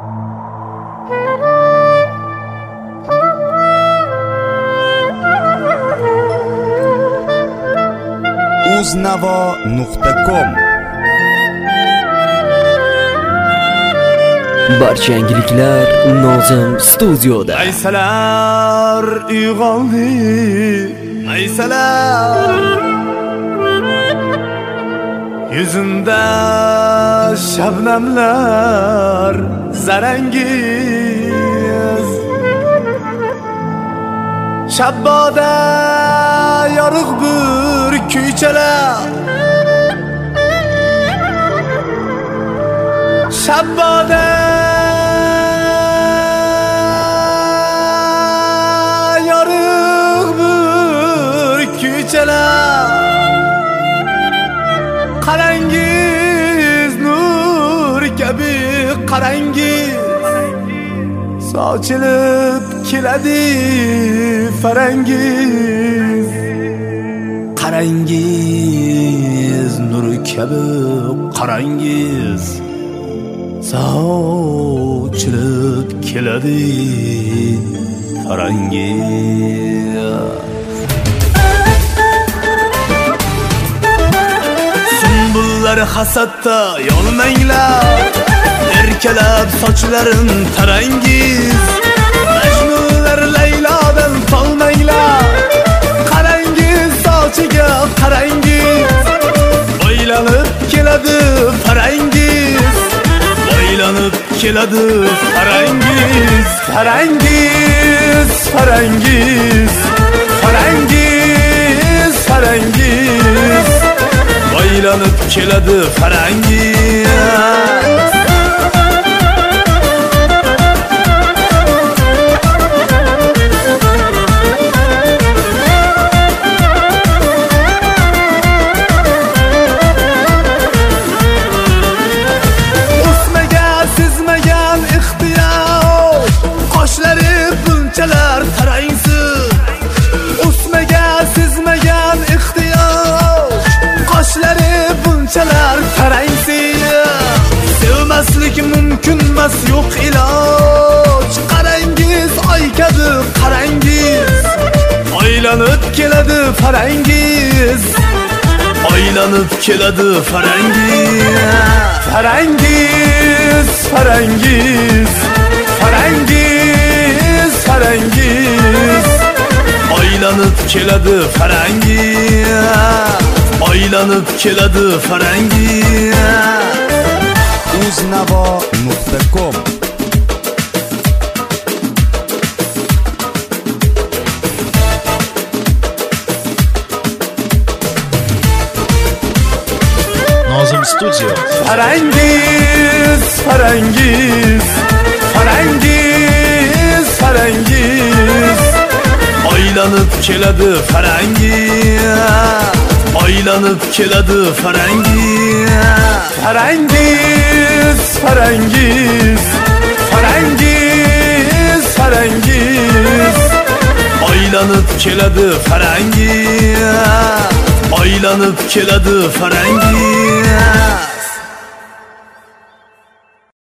uznavo.com. Barcha yangiliklar Nozim studioda. Aysalar uyg'ondi, aysalar yuzimda shabnamlar zarangiz, shabboda yorug' bir kuychalar, shabboda yorug' bir kuychalar, qarangiz nur kabi qarangiz sochilib keladi farangiz, qarangiz nur kabi qarangiz sochilib keladi farangiz. Sumbullar hasadda yonmanglar, erkalab sochlarin tarangiz, majnunlar Laylodan qolmanglar, qarangiz sochiga qarangiz, o'ylanib keladi farangiz, o'ylanib keladi farangiz, farangiz, farangiz, farangiz, farangiz, o'ylanib keladi farangiz. Sevmaslik mumkin emas, yo'q iloj, qarangiz oy kabi qarangiz, o'ylanib keladi farangiz, o'ylanib keladi farangiz, farangiz, farangiz, farangiz, farangiz, o'ylanib keladi farangiz, o'ylanib keladi farangiz. uznavo.com. Nozim studio. Farangiz, farangiz, farangiz, farangiz, o'ylanib keladi farangiz, o'ylanib keladi farangiz, farangiz, farangiz, farangiz, farangiz, o'ylanib keladi farangiz, o'ylanib keladi farangiz.